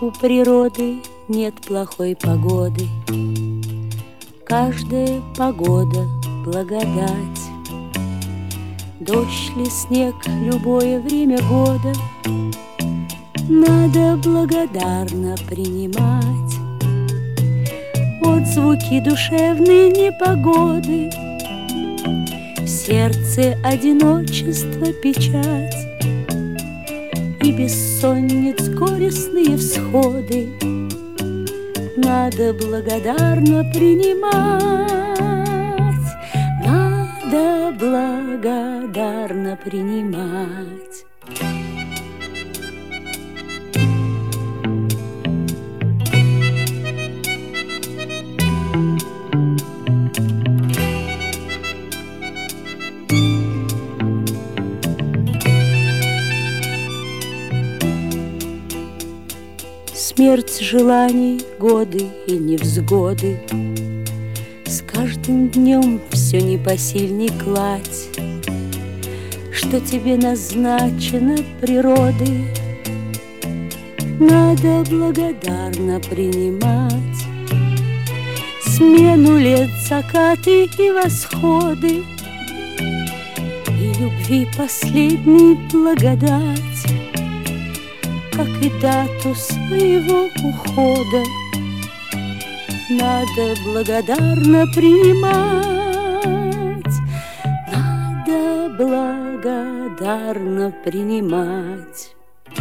У природы нет плохой погоды, каждая погода — благодать. Дождь ли, снег, любое время года надо благодарно принимать. Отзвуки душевной непогоды, в сердце одиночество печать и бессонниц горестные всходы надо благодарно принимать. Надо благодарно принимать. Смерть желаний, годы и невзгоды, с каждым днем все непосильней кладь, что тебе назначено природой, надо благодарно принимать. Смену лет, закаты и восходы, и любви последней благодать, как и дату своего ухода надо благодарно принимать. Надо благодарно принимать.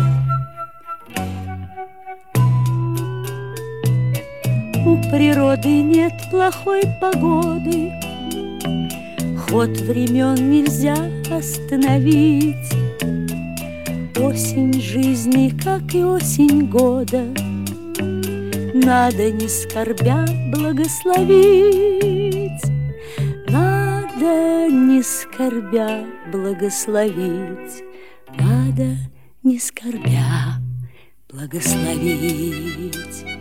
У природы нет плохой погоды, ход времен нельзя остановить. Осень жизни, как и осень года, надо, не скорбя, благословить. Надо, не скорбя, благословить. Надо, не скорбя, благословить.